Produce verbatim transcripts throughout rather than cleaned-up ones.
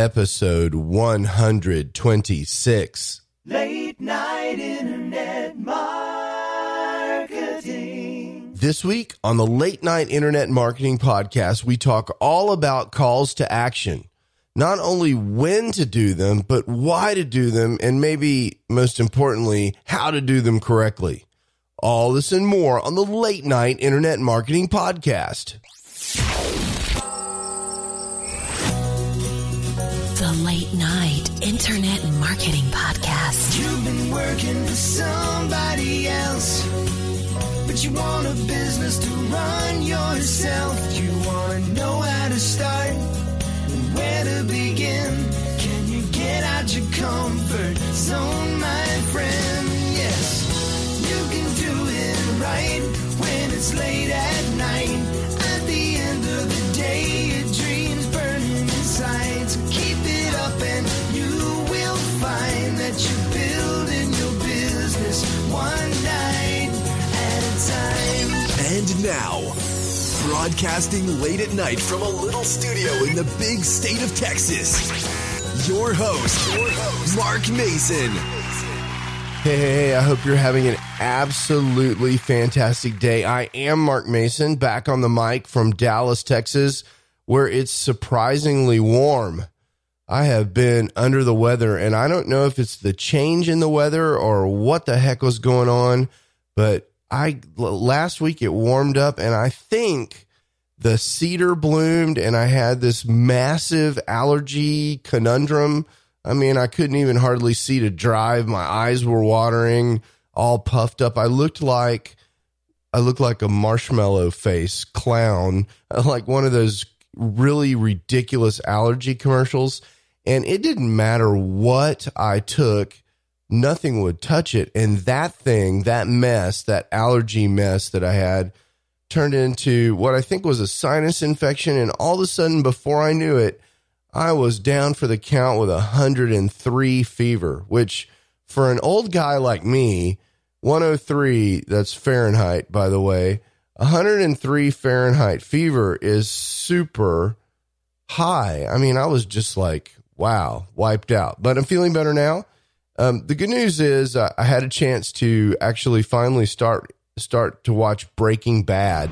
episode one hundred twenty-six. Late Night Internet Marketing. This week on the Late Night Internet Marketing Podcast, we talk all about calls to action. Not only when to do them, but why to do them, and maybe most importantly, how to do them correctly. All this and more on the Late Night Internet Marketing Podcast. The Late Night Internet Marketing Podcast. You've been working for somebody else, but you want a business to run yourself. You want to know how to start and where to begin. Can you get out your comfort zone, my friend? Yes, you can do it right when it's late at night. At the end of the day, your dreams burning inside. So keep it up and you will find that you're building your business one night at a time. And now, broadcasting late at night from a little studio in the big state of Texas, your host, your host, Mark Mason. Hey, hey, hey, I hope you're having an absolutely fantastic day. I am Mark Mason, back on the mic from Dallas, Texas, where it's surprisingly warm. I have been under the weather, and I don't know if it's the change in the weather or what the heck was going on, but I last week it warmed up, and I think the cedar bloomed, and I had this massive allergy conundrum. I mean, I couldn't even hardly see to drive. My eyes were watering, all puffed up. I looked like I looked like a marshmallow face clown, like one of those really ridiculous allergy commercials. And it didn't matter what I took, nothing would touch it. And that thing, that mess, that allergy mess that I had turned into what I think was a sinus infection. And all of a sudden, before I knew it, I was down for the count with one hundred three fever, which for an old guy like me, one oh three, that's Fahrenheit, by the way, one hundred three Fahrenheit fever is super high. I mean, I was just like, wow, wiped out, but I'm feeling better now. Um, the good news is uh, I had a chance to actually finally start, start to watch Breaking Bad,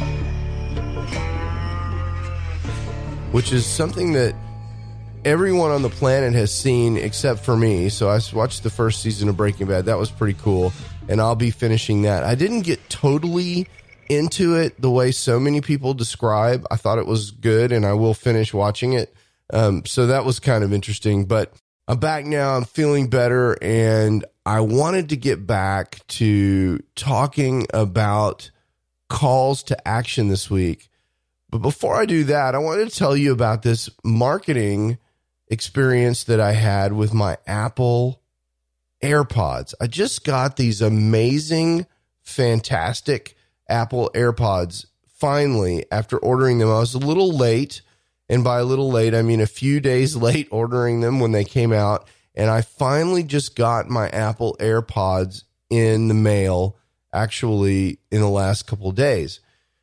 which is something that everyone on the planet has seen except for me. So I watched the first season of Breaking Bad. That was pretty cool. And I'll be finishing that. I didn't get totally into it the way so many people describe. I thought it was good, and I will finish watching it. Um, so that was kind of interesting, but I'm back now. I'm feeling better, and I wanted to get back to talking about calls to action this week. But before I do that, I wanted to tell you about this marketing experience that I had with my Apple AirPods. I just got these amazing, fantastic Apple AirPods finally after ordering them. I was a little late. And by a little late, I mean a few days late ordering them when they came out. And I finally just got my Apple AirPods in the mail, actually in the last couple of days.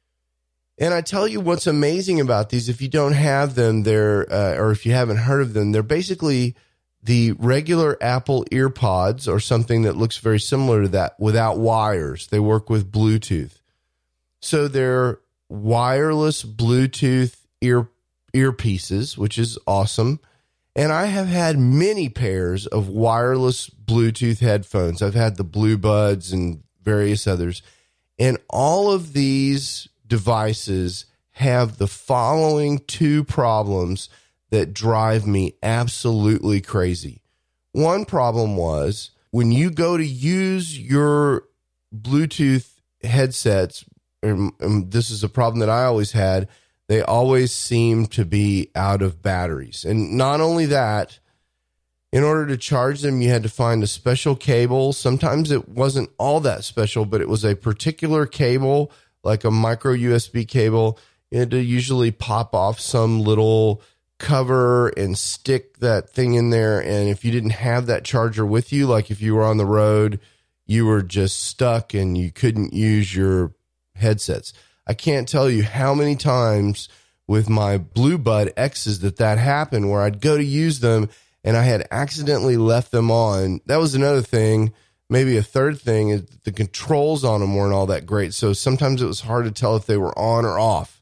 And I tell you what's amazing about these, if you don't have them, they're, uh, or if you haven't heard of them, they're basically the regular Apple EarPods or something that looks very similar to that without wires. They work with Bluetooth. So they're wireless Bluetooth ear earpieces, which is awesome. And I have had many pairs of wireless Bluetooth headphones. I've had the Blue Buds and various others. And all of these devices have the following two problems that drive me absolutely crazy. One problem was when you go to use your Bluetooth headsets, and, and this is a problem that I always had, they always seem to be out of batteries. And not only that, in order to charge them, you had to find a special cable. Sometimes it wasn't all that special, but it was a particular cable, like a micro U S B cable. You had to usually pop off some little cover and stick that thing in there. And if you didn't have that charger with you, like if you were on the road, you were just stuck and you couldn't use your headsets. I can't tell you how many times with my Blue Bud X's that that happened, where I'd go to use them and I had accidentally left them on. That was another thing. Maybe a third thing is the controls on them weren't all that great. So sometimes it was hard to tell if they were on or off.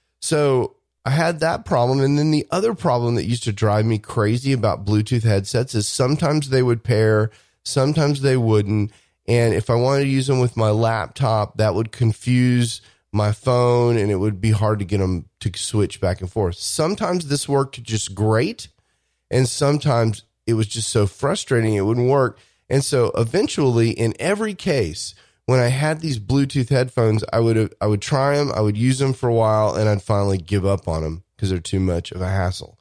So I had that problem. And then the other problem that used to drive me crazy about Bluetooth headsets is sometimes they would pair, sometimes they wouldn't. And if I wanted to use them with my laptop, that would confuse my phone and it would be hard to get them to switch back and forth. Sometimes this worked just great. And sometimes it was just so frustrating it wouldn't work. And so eventually, in every case, when I had these Bluetooth headphones, I would I would try them, I would use them for a while, and I'd finally give up on them because they're too much of a hassle.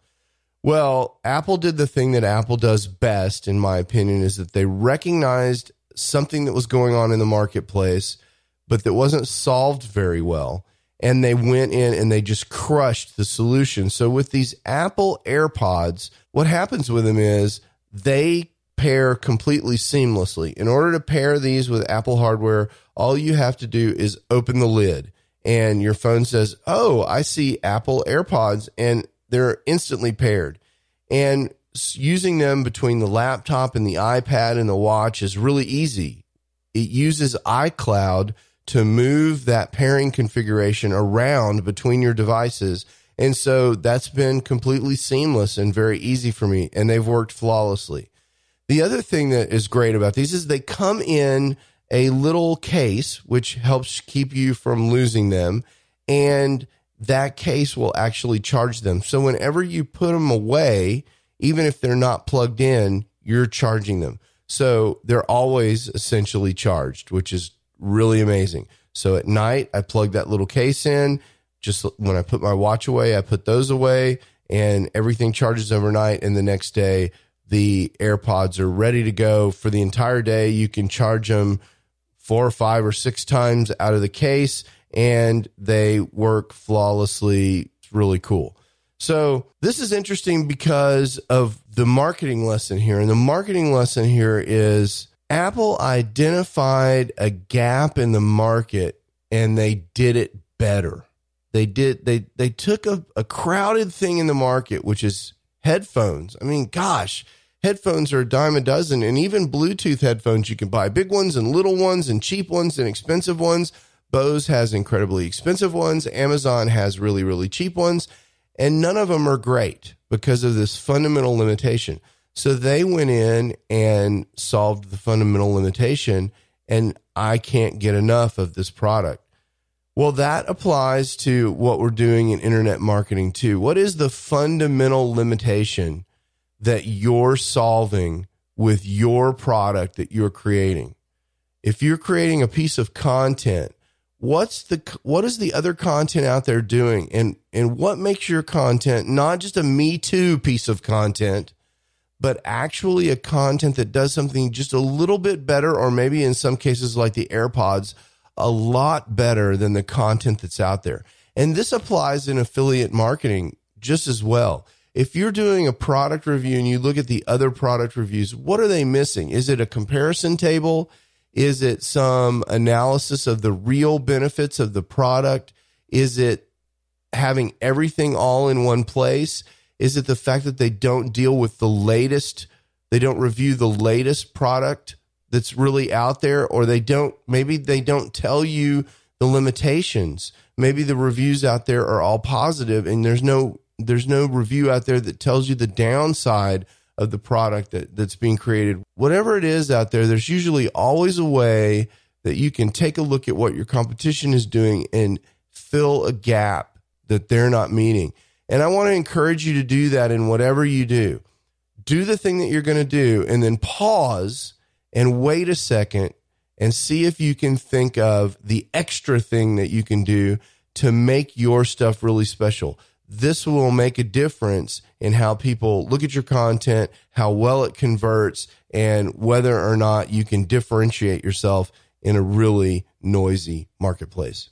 Well, Apple did the thing that Apple does best, in my opinion, is that they recognized something that was going on in the marketplace, but that wasn't solved very well. And they went in and they just crushed the solution. So with these Apple AirPods, what happens with them is they pair completely seamlessly. In order to pair these with Apple hardware, all you have to do is open the lid and your phone says, oh, I see Apple AirPods, and they're instantly paired. And using them between the laptop and the iPad and the watch is really easy. It uses iCloud to move that pairing configuration around between your devices. And so that's been completely seamless and very easy for me, and they've worked flawlessly. The other thing that is great about these is they come in a little case, which helps keep you from losing them. And that case will actually charge them. So whenever you put them away, even if they're not plugged in, you're charging them. So they're always essentially charged, which is really amazing. So at night, I plug that little case in. Just when I put my watch away, I put those away, and everything charges overnight. And the next day, the AirPods are ready to go for the entire day. You can charge them four or five or six times out of the case, and they work flawlessly. It's really cool. So this is interesting because of the marketing lesson here. And the marketing lesson here is Apple identified a gap in the market and they did it better. They did, they, they took a, a crowded thing in the market, which is headphones. I mean, gosh, headphones are a dime a dozen, and even Bluetooth headphones you can buy, big ones and little ones and cheap ones and expensive ones. Bose has incredibly expensive ones. Amazon has really, really cheap ones, and none of them are great because of this fundamental limitation. So they went in and solved the fundamental limitation, and I can't get enough of this product. Well, that applies to what we're doing in internet marketing too. What is the fundamental limitation that you're solving with your product that you're creating? If you're creating a piece of content, what's the what is the other content out there doing? And and what makes your content not just a Me Too piece of content, but actually a content that does something just a little bit better, or maybe in some cases like the AirPods, a lot better than the content that's out there. And this applies in affiliate marketing just as well. If you're doing a product review and you look at the other product reviews, what are they missing? Is it a comparison table? Is it some analysis of the real benefits of the product? Is it having everything all in one place? Is it the fact that they don't deal with the latest, they don't review the latest product that's really out there, or they don't, maybe they don't tell you the limitations. Maybe the reviews out there are all positive and there's no There's no review out there that tells you the downside of the product that, that's being created. Whatever it is out there, there's usually always a way that you can take a look at what your competition is doing and fill a gap that they're not meeting. And I want to encourage you to do that in whatever you do. Do the thing that you're going to do, and then pause and wait a second and see if you can think of the extra thing that you can do to make your stuff really special. This will make a difference in how people look at your content, how well it converts, and whether or not you can differentiate yourself in a really noisy marketplace.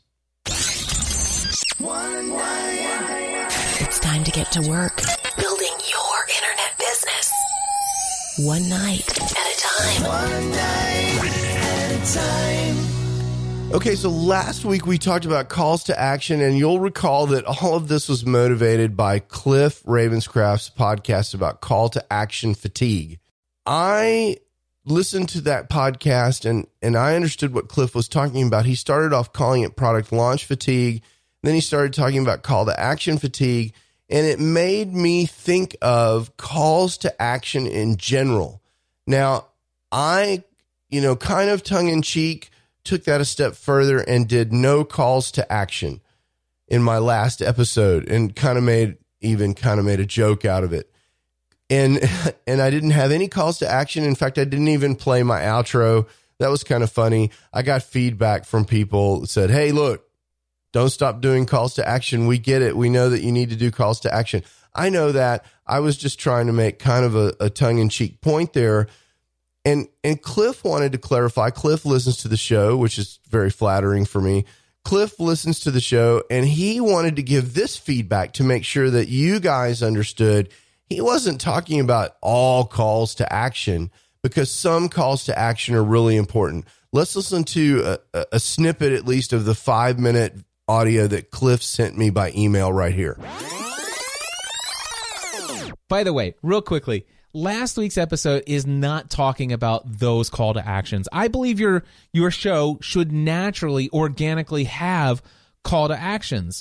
It's time to get to work building your internet business. One night at a time. One night at a time. Okay, so last week we talked about calls to action, and you'll recall that all of this was motivated by Cliff Ravenscraft's podcast about call to action fatigue. I listened to that podcast, and, and I understood what Cliff was talking about. He started off calling it product launch fatigue, then he started talking about call to action fatigue, and it made me think of calls to action in general. Now, I, you know, kind of tongue-in-cheek, took that a step further and did no calls to action in my last episode, and kind of made even kind of made a joke out of it. And, and I didn't have any calls to action. In fact, I didn't even play my outro. That was kind of funny. I got feedback from people that said, "Hey, look, don't stop doing calls to action. We get it. We know that you need to do calls to action." I know that. I was just trying to make kind of a, a tongue in cheek point there. And and Cliff wanted to clarify. Cliff listens to the show, which is very flattering for me. Cliff listens to the show, and he wanted to give this feedback to make sure that you guys understood he wasn't talking about all calls to action, because some calls to action are really important. Let's listen to a, a snippet, at least, of the five-minute audio that Cliff sent me by email right here. By the way, real quickly, last week's episode is not talking about those call to actions. I believe your your show should naturally, organically have call to actions.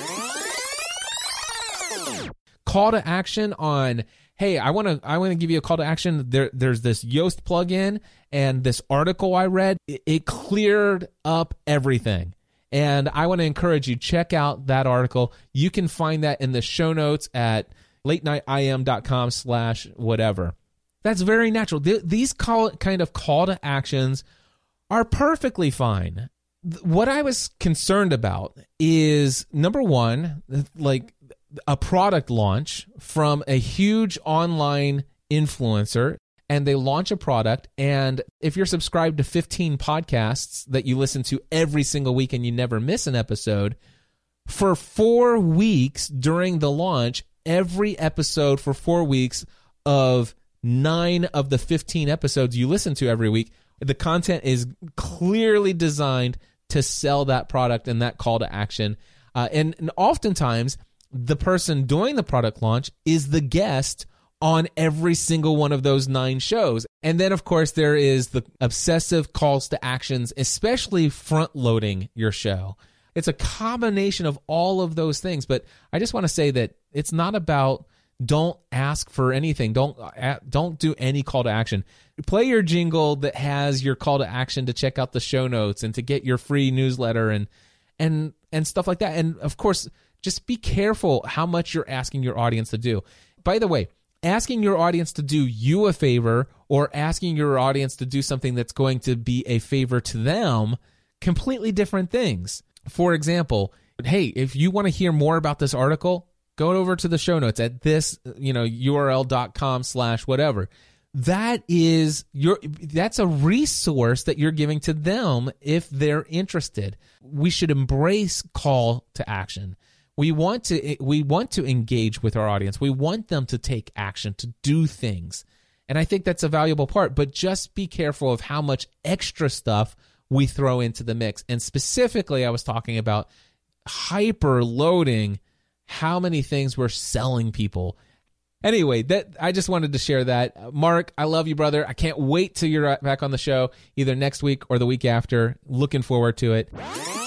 Call to action on, hey, I want to I want to give you a call to action. There, there's this Yoast plugin, and this article I read, it, it cleared up everything. And I want to encourage you, check out that article. You can find that in the show notes at late night i m dot com slash whatever. That's very natural. Th- these call, kind of call to actions are perfectly fine. Th- what I was concerned about is, number one, like a product launch from a huge online influencer, and they launch a product, and if you're subscribed to fifteen podcasts that you listen to every single week and you never miss an episode, for four weeks during the launch, every episode for four weeks of nine of the fifteen episodes you listen to every week, the content is clearly designed to sell that product and that call to action. Uh, and, and oftentimes, the person doing the product launch is the guest on every single one of those nine shows. And then, of course, there is the obsessive calls to actions, especially front-loading your show. It's a combination of all of those things. But I just want to say that it's not about don't ask for anything. Don't don't do any call to action. Play your jingle that has your call to action to check out the show notes and to get your free newsletter and and and stuff like that. And of course, just be careful how much you're asking your audience to do. By the way, asking your audience to do you a favor or asking your audience to do something that's going to be a favor to them, completely different things. For example, hey, if you want to hear more about this article, go over to the show notes at this, you know, url.com slash whatever. That is your, that's a resource that you're giving to them if they're interested. We should embrace call to action. We want to we want to engage with our audience. We want them to take action, to do things. And I think that's a valuable part, but just be careful of how much extra stuff we throw into the mix. And specifically, I was talking about hyper loading how many things we're selling people. Anyway, that I just wanted to share that. Mark, I love you, brother. I can't wait till you're back on the show, either next week or the week after. Looking forward to it.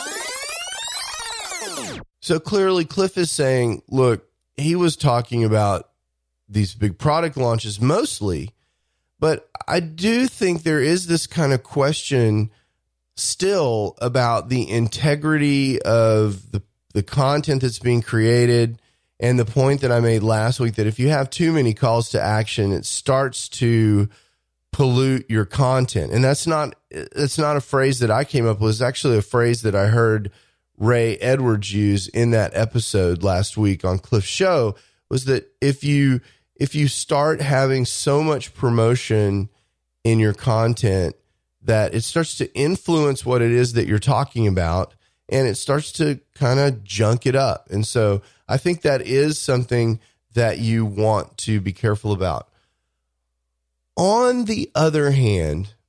So clearly Cliff is saying, look, he was talking about these big product launches mostly, but I do think there is this kind of question still about the integrity of the, the content that's being created, and the point that I made last week that if you have too many calls to action, it starts to pollute your content. And that's not, it's not a phrase that I came up with. It's actually a phrase that I heard Ray Edwards use in that episode last week on Cliff's show, was that if you if you start having so much promotion in your content that it starts to influence what it is that you're talking about, and it starts to kind of junk it up. And so I think that is something that you want to be careful about. On the other hand,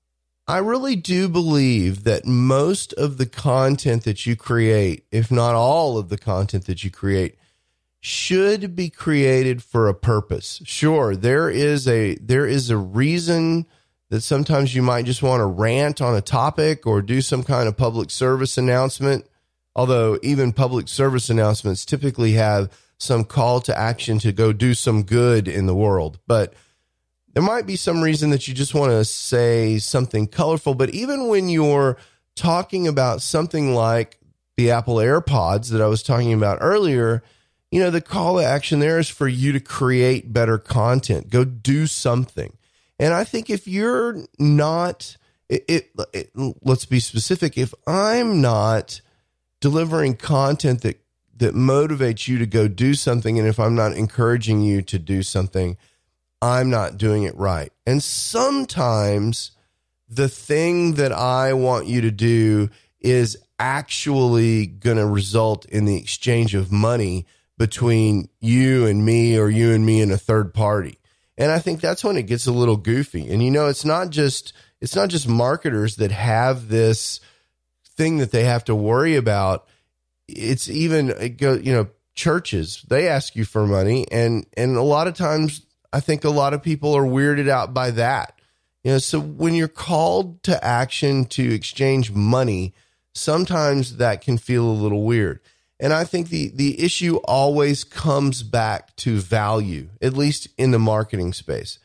I really do believe that most of the content that you create, if not all of the content that you create, should be created for a purpose. Sure, there is a there is a reason that sometimes you might just want to rant on a topic or do some kind of public service announcement, although even public service announcements typically have some call to action to go do some good in the world. But there might be some reason that you just want to say something colorful. But even when you're talking about something like the Apple AirPods that I was talking about earlier, you know, the call to action there is for you to create better content. Go do something. And I think if you're not, it, it, it, let's be specific, if I'm not delivering content that, that motivates you to go do something, and if I'm not encouraging you to do something, I'm not doing it right. And sometimes the thing that I want you to do is actually going to result in the exchange of money between you and me, or you and me and a third party. And I think that's when it gets a little goofy. And, you know, it's not just, it's not just marketers that have this thing that they have to worry about. It's even, it go, you know, churches, they ask you for money. And, and a lot of times I think a lot of people are weirded out by that. You know, so when you're called to action to exchange money, sometimes that can feel a little weird. And I think the, the issue always comes back to value, at least in the marketing space.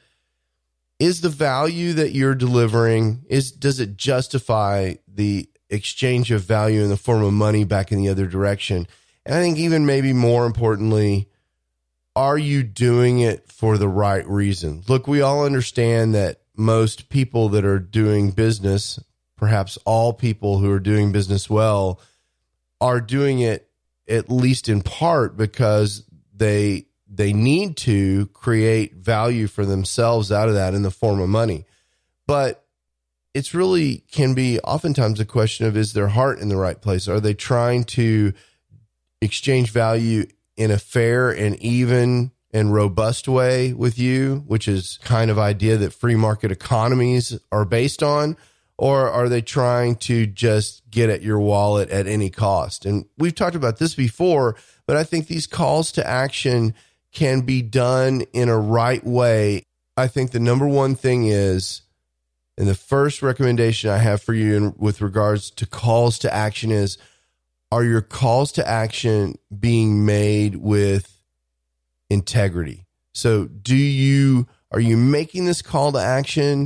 Is the value that you're delivering, is does it justify the exchange of value in the form of money back in the other direction? And I think even maybe more importantly, are you doing it for the right reason? Look, we all understand that most people that are doing business, perhaps all people who are doing business well, are doing it at least in part because they they need to create value for themselves out of that in the form of money. But it's really can be oftentimes a question of, is their heart in the right place? Are they trying to exchange value in a fair and even and robust way with you, which is kind of idea that free market economies are based on? Or are they trying to just get at your wallet at any cost? And we've talked about this before, but I think these calls to action can be done in a right way. I think the number one thing is, and the first recommendation I have for you in, with regards to calls to action is, are your calls to action being made with integrity? So do you, are you making this call to action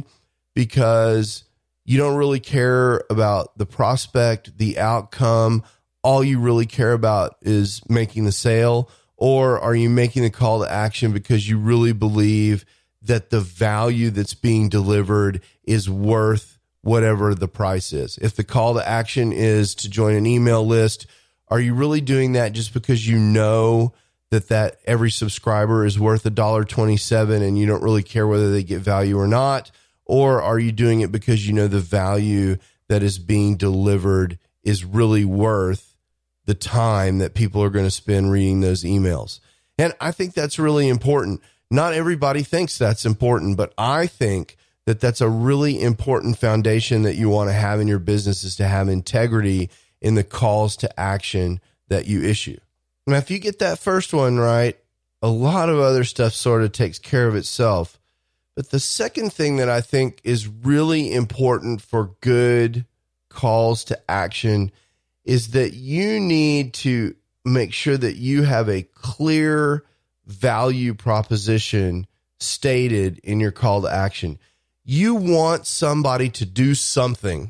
because you don't really care about the prospect, the outcome? All you really care about is making the sale? Or are you making the call to action because you really believe that the value that's being delivered is worth whatever the price is? If the call to action is to join an email list, are you really doing that just because you know that that every subscriber is worth one dollar and twenty-seven cents and you don't really care whether they get value or not? Or are you doing it because you know the value that is being delivered is really worth the time that people are going to spend reading those emails? And I think that's really important. Not everybody thinks that's important, but I think that that's a really important foundation that you want to have in your business, is to have integrity in the calls to action that you issue. Now, if you get that first one right, a lot of other stuff sort of takes care of itself. But the second thing that I think is really important for good calls to action is that you need to make sure that you have a clear value proposition stated in your call to action. You want somebody to do something.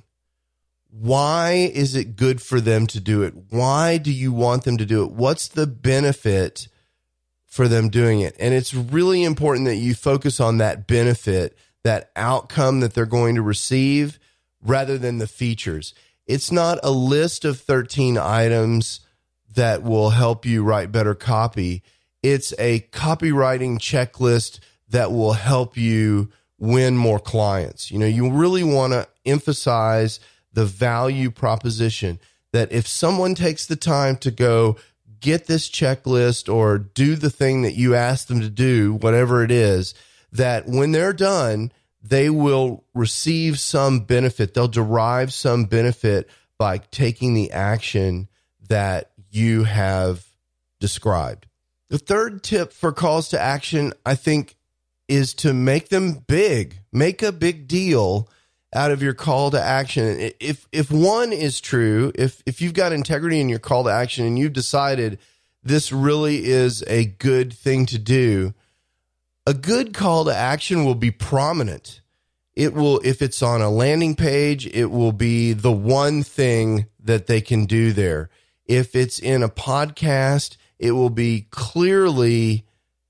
Why is it good for them to do it? Why do you want them to do it? What's the benefit for them doing it? And it's really important that you focus on that benefit, that outcome that they're going to receive, rather than the features. It's not a list of thirteen items that will help you write better copy. It's a copywriting checklist that will help you win more clients. You know, you really want to emphasize the value proposition, that if someone takes the time to go get this checklist or do the thing that you ask them to do, whatever it is, that when they're done, they will receive some benefit. They'll derive some benefit by taking the action that you have described. The third tip for calls to action, I think, is to make them big. Make a big deal out of your call to action. If if one is true, if if you've got integrity in your call to action and you've decided this really is a good thing to do, a good call to action will be prominent. It will, if it's on a landing page, it will be the one thing that they can do there. If it's in a podcast, it will be clearly,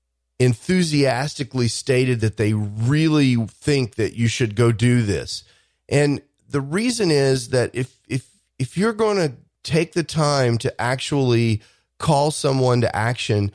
enthusiastically stated that they really think that you should go do this. And the reason is that if if if you're going to take the time to actually call someone to action,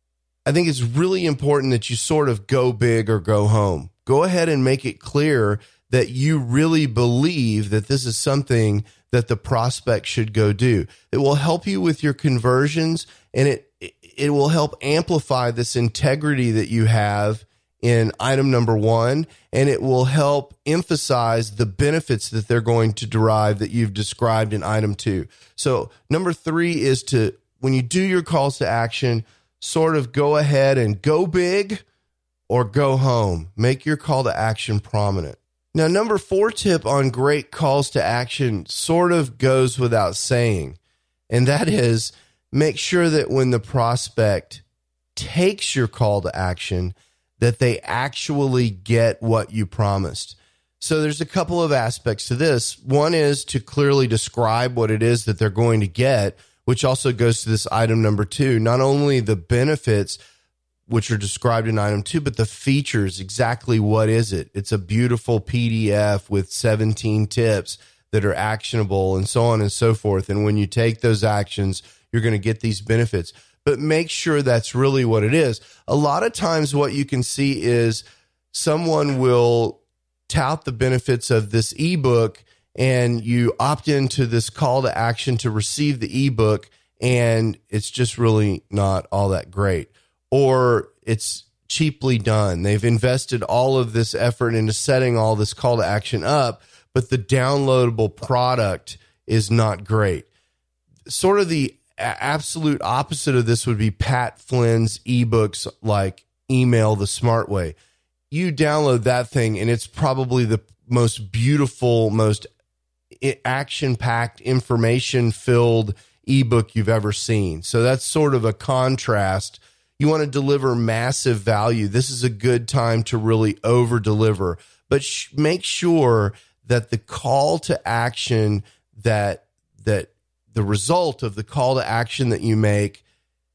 I think it's really important that you sort of go big or go home. Go ahead and make it clear that you really believe that this is something that the prospect should go do. It will help you with your conversions, and it it will help amplify this integrity that you have in item number one, and it will help emphasize the benefits that they're going to derive that you've described in item two. So number three is to, when you do your calls to action, sort of go ahead and go big or go home. Make your call to action prominent. Now, number four tip on great calls to action sort of goes without saying, and that is make sure that when the prospect takes your call to action, that they actually get what you promised. So there's a couple of aspects to this. One is to clearly describe what it is that they're going to get, which also goes to this item number two. Not only the benefits, which are described in item two, but the features, exactly what is it? It's a beautiful P D F with seventeen tips that are actionable and so on and so forth. And when you take those actions, you're going to get these benefits. But make sure that's really what it is. A lot of times what you can see is someone will tout the benefits of this ebook, and you opt into this call to action to receive the ebook, and it's just really not all that great. Or it's cheaply done. They've invested all of this effort into setting all this call to action up, but the downloadable product is not great. Sort of the absolute opposite of this would be Pat Flynn's ebooks like Email the Smart Way. You download that thing, and it's probably the most beautiful, most action-packed, information-filled ebook you've ever seen. So that's sort of a contrast. You want to deliver massive value. This is a good time to really over-deliver, but sh- make sure that the call to action, that that the result of the call to action that you make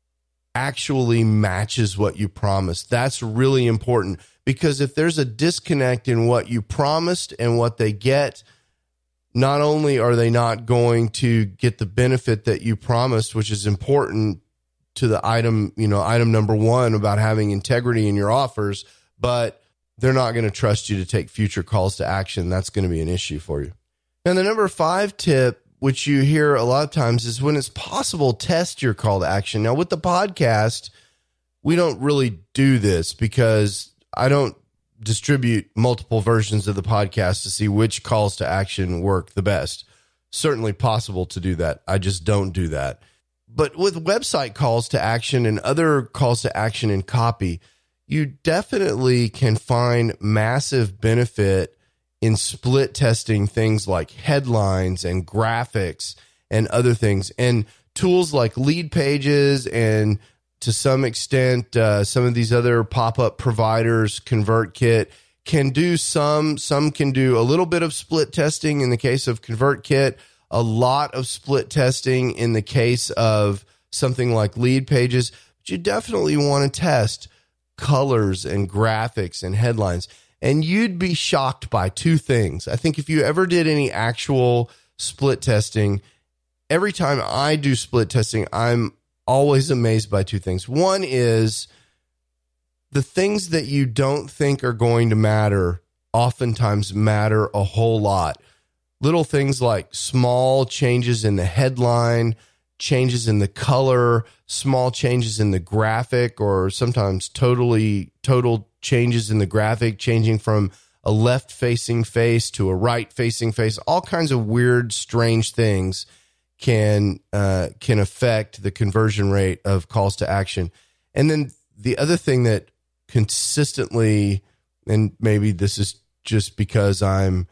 actually matches what you promised. That's really important, because if there's a disconnect in what you promised and what they get, not only are they not going to get the benefit that you promised, which is important to the item, you know, item number one about having integrity in your offers, but they're not going to trust you to take future calls to action. That's going to be an issue for you. And the number five tip, which you hear a lot of times, is when it's possible, test your call to action. Now, with the podcast, we don't really do this because I don't distribute multiple versions of the podcast to see which calls to action work the best. Certainly possible to do that. I just don't do that. But with website calls to action and other calls to action in copy, you definitely can find massive benefit in split testing things like headlines and graphics and other things. And tools like Lead Pages and, to some extent, uh, some of these other pop-up providers, ConvertKit, can do some. Some can do a little bit of split testing in the case of ConvertKit, a lot of split testing in the case of something like Lead Pages. But you definitely want to test colors and graphics and headlines. And you'd be shocked by two things. I think if you ever did any actual split testing, every time I do split testing, I'm always amazed by two things. One is the things that you don't think are going to matter oftentimes matter a whole lot. Little things like small changes in the headline, changes in the color, small changes in the graphic, or sometimes totally total changes in the graphic, changing from a left-facing face to a right-facing face. All kinds of weird, strange things can uh, can affect the conversion rate of calls to action. And then the other thing that consistently, and maybe this is just because I'm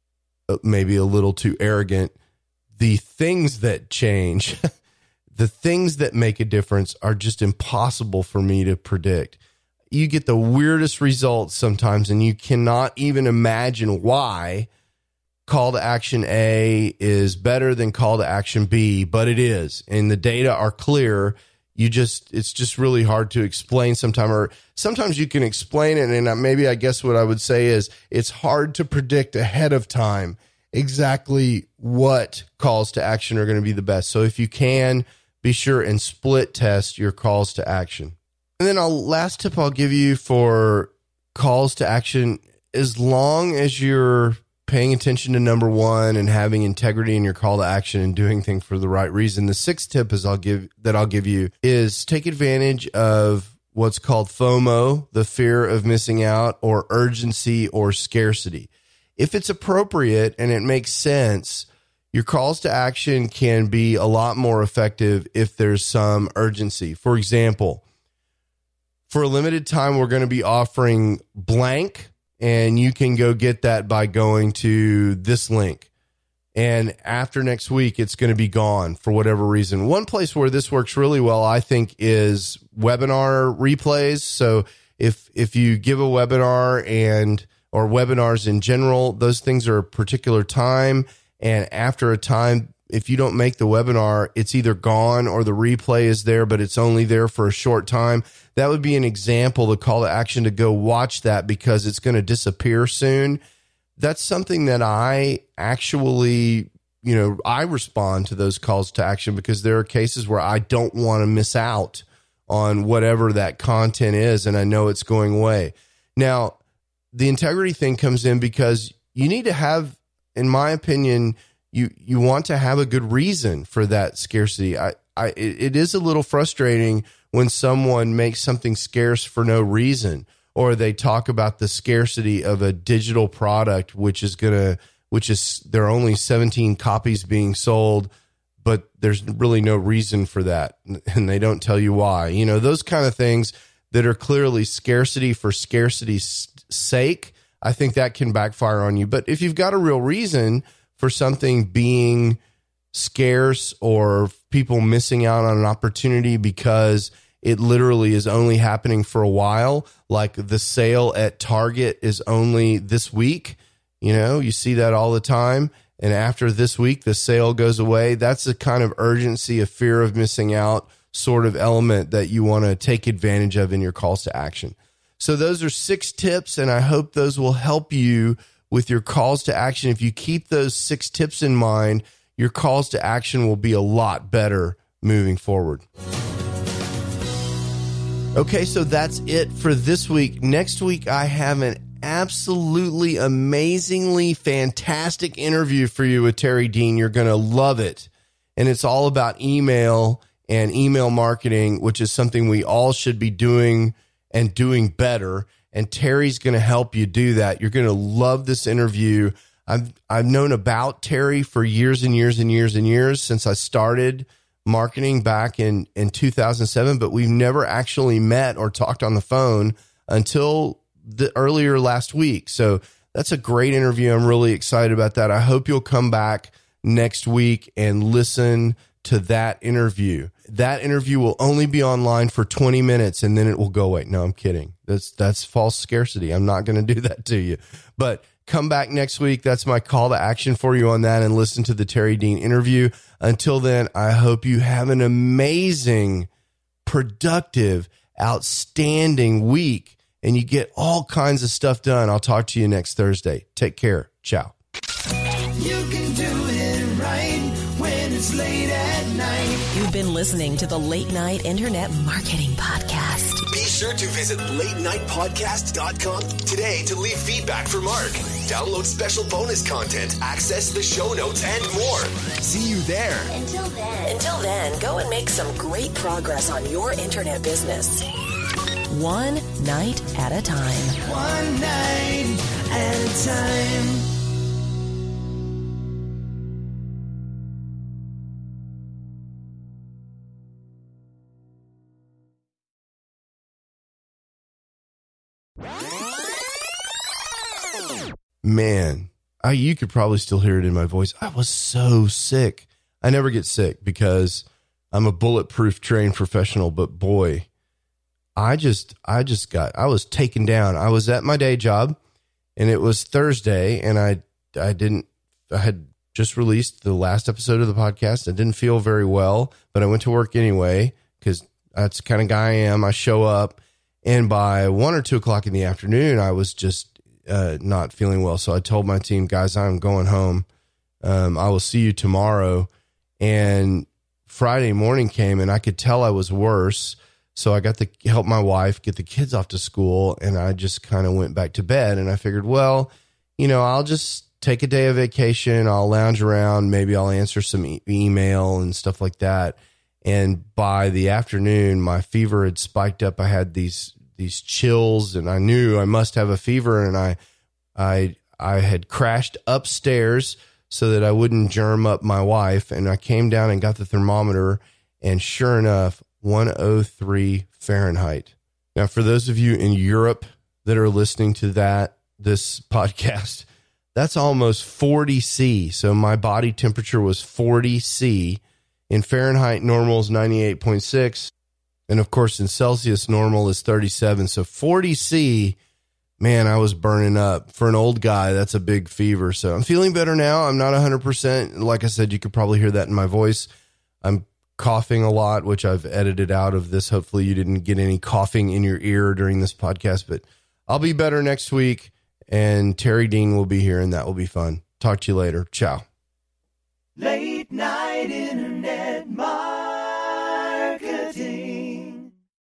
maybe a little too arrogant, the things that change, the things that make a difference are just impossible for me to predict. You get the weirdest results sometimes, and you cannot even imagine why call to action A is better than call to action B, but it is. And the data are clear. You just, it's just really hard to explain sometimes, or sometimes you can explain it. And maybe I guess what I would say is it's hard to predict ahead of time exactly what calls to action are going to be the best. So if you can, be sure and split test your calls to action. And then I'll, last tip I'll give you for calls to action, as long as you're paying attention to number one and having integrity in your call to action and doing things for the right reason. The sixth tip is I'll give that I'll give you is take advantage of what's called FOMO, the fear of missing out, or urgency or scarcity. If it's appropriate and it makes sense, your calls to action can be a lot more effective if there's some urgency. For example, for a limited time, we're going to be offering blank, and you can go get that by going to this link. And after next week, it's going to be gone for whatever reason. One place where this works really well, I think, is webinar replays. So if if you give a webinar and or webinars in general, those things are a particular time. And after a time, if you don't make the webinar, it's either gone or the replay is there, but it's only there for a short time. That would be an example, the call to action to go watch that because it's going to disappear soon. That's something that I actually, you know, I respond to those calls to action because there are cases where I don't want to miss out on whatever that content is, and I know it's going away. Now, the integrity thing comes in because you need to have, in my opinion, you you want to have a good reason for that scarcity. I, I it, it is a little frustrating when someone makes something scarce for no reason, or they talk about the scarcity of a digital product, which is gonna, which is there are only seventeen copies being sold, but there's really no reason for that, and they don't tell you why. You know, those kind of things that are clearly scarcity for scarcity's sake, I think that can backfire on you. But if you've got a real reason for something being scarce or people missing out on an opportunity because it literally is only happening for a while, like the sale at Target is only this week, you know, you see that all the time. And after this week, the sale goes away. That's the kind of urgency, a fear of missing out sort of element that you want to take advantage of in your calls to action. So those are six tips, and I hope those will help you with your calls to action. If you keep those six tips in mind, your calls to action will be a lot better moving forward. Okay, so that's it for this week. Next week, I have an absolutely amazingly fantastic interview for you with Terry Dean. You're going to love it. And it's all about email and email marketing, which is something we all should be doing and doing better. And Terry's going to help you do that. You're going to love this interview. I've I've known about Terry for years and years and years and years since I started marketing back in, in two thousand seven, but we've never actually met or talked on the phone until the earlier last week. So that's a great interview. I'm really excited about that. I hope you'll come back next week and listen to that interview. That interview will only be online for twenty minutes and then it will go away. No, I'm kidding. That's, that's false scarcity. I'm not going to do that to you, but come back next week. That's my call to action for you on that, and listen to the Terry Dean interview. Until then, I hope you have an amazing, productive, outstanding week and you get all kinds of stuff done. I'll talk to you next Thursday. Take care. Ciao. You can do it right when it's late at night. You've been listening to the Late Night Internet Marketing Podcast. Be sure to visit late night podcast dot com today to leave feedback for Mark. Download special bonus content, access the show notes, and more. See you there. Until then, until then, go and make some great progress on your internet business. One night at a time. One night at a time. Man, I, you could probably still hear it in my voice. I was so sick. I never get sick because I'm a bulletproof trained professional, but boy, I just, I just got, I was taken down. I was at my day job and it was Thursday and I, I didn't, I had just released the last episode of the podcast. I didn't feel very well, but I went to work anyway because that's the kind of guy I am. I show up and by one or two o'clock in the afternoon, I was just uh, not feeling well. So I told my team, guys, I'm going home. Um, I will see you tomorrow. And Friday morning came and I could tell I was worse. So I got to help my wife get the kids off to school. And I just kind of went back to bed and I figured, well, you know, I'll just take a day of vacation. I'll lounge around. Maybe I'll answer some e- email and stuff like that. And by the afternoon, my fever had spiked up. I had these, these chills and I knew I must have a fever. And I, I, I had crashed upstairs so that I wouldn't germ up my wife. And I came down and got the thermometer and sure enough, one oh three Fahrenheit. Now, for those of you in Europe that are listening to that, this podcast, that's almost forty C. So my body temperature was forty C. In Fahrenheit, normal is ninety-eight point six. And of course, in Celsius, normal is thirty-seven. So forty C, man, I was burning up. For an old guy, that's a big fever. So I'm feeling better now. I'm not one hundred percent. Like I said, you could probably hear that in my voice. I'm coughing a lot, which I've edited out of this. Hopefully you didn't get any coughing in your ear during this podcast, but I'll be better next week. And Terry Dean will be here and that will be fun. Talk to you later. Ciao. Late night internet marketing.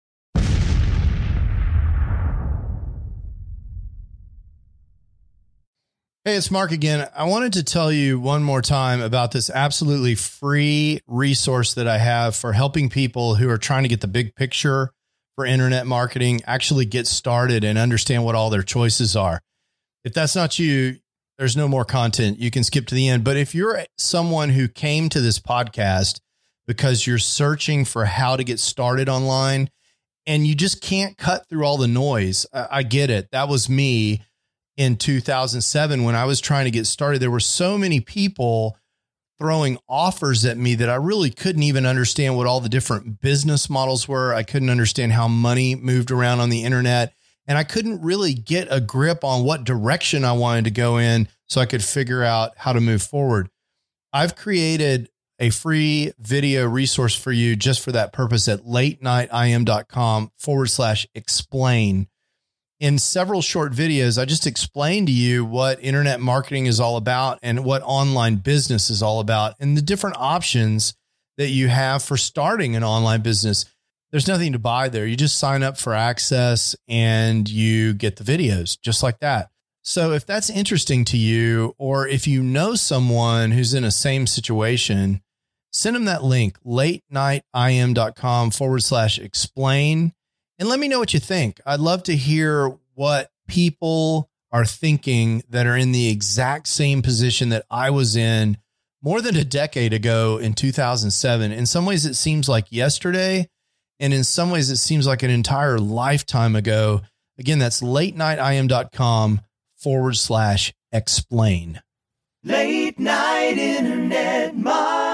Hey, it's Mark again. I wanted to tell you one more time about this absolutely free resource that I have for helping people who are trying to get the big picture for internet marketing, actually get started and understand what all their choices are. If that's not you, there's no more content. You can skip to the end. But if you're someone who came to this podcast because you're searching for how to get started online and you just can't cut through all the noise, I, I get it. That was me. In two thousand seven, when I was trying to get started, there were so many people throwing offers at me that I really couldn't even understand what all the different business models were. I couldn't understand how money moved around on the internet, and I couldn't really get a grip on what direction I wanted to go in so I could figure out how to move forward. I've created a free video resource for you just for that purpose at late night I M dot com forward slash explain. In several short videos, I just explained to you what internet marketing is all about and what online business is all about and the different options that you have for starting an online business. There's nothing to buy there. You just sign up for access and you get the videos just like that. So if that's interesting to you, or if you know someone who's in a same situation, send them that link, late night I M dot com forward slash explain. And let me know what you think. I'd love to hear what people are thinking that are in the exact same position that I was in more than a decade ago in two thousand seven. In some ways, it seems like yesterday. And in some ways, it seems like an entire lifetime ago. Again, that's late night I M dot com forward slash explain. Late night internet marketing.